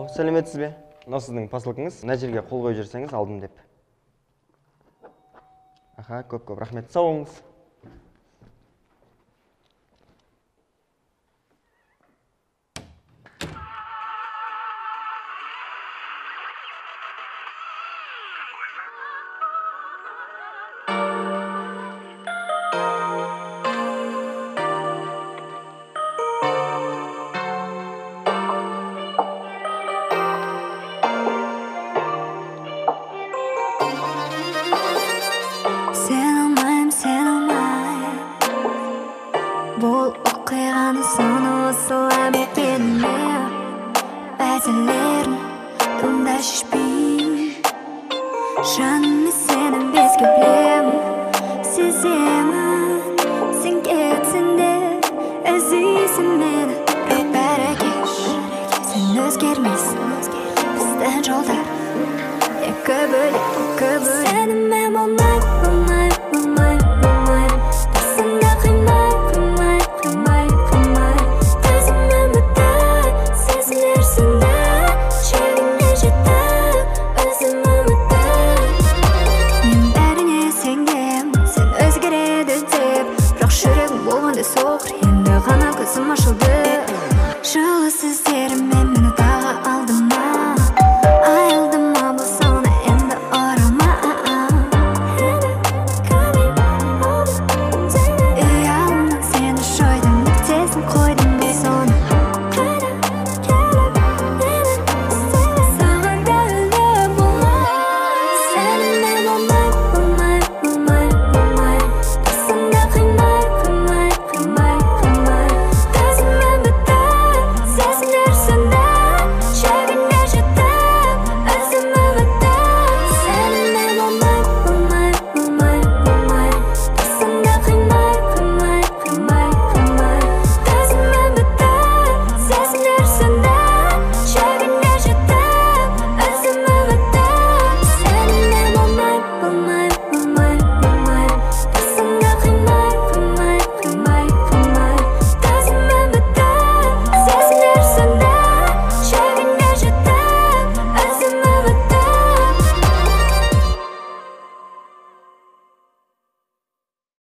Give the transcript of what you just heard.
сәлеметсіз бе? Мынау сіздің посылкаңыз. Мына жерге қол қойып жүрсеңіз алдым деп. Аха, көп рахмет. Сау болыңыз. Бұл оқиғаны соны осылай бетпедім бәзілерін тыңда шешпей жанымды сенің безге білемін сеземін сен кетсін де іздейсің мені бірақ бәрі кеш сен өзгермейсің біздің жолдар екі бөлек сенімен болмай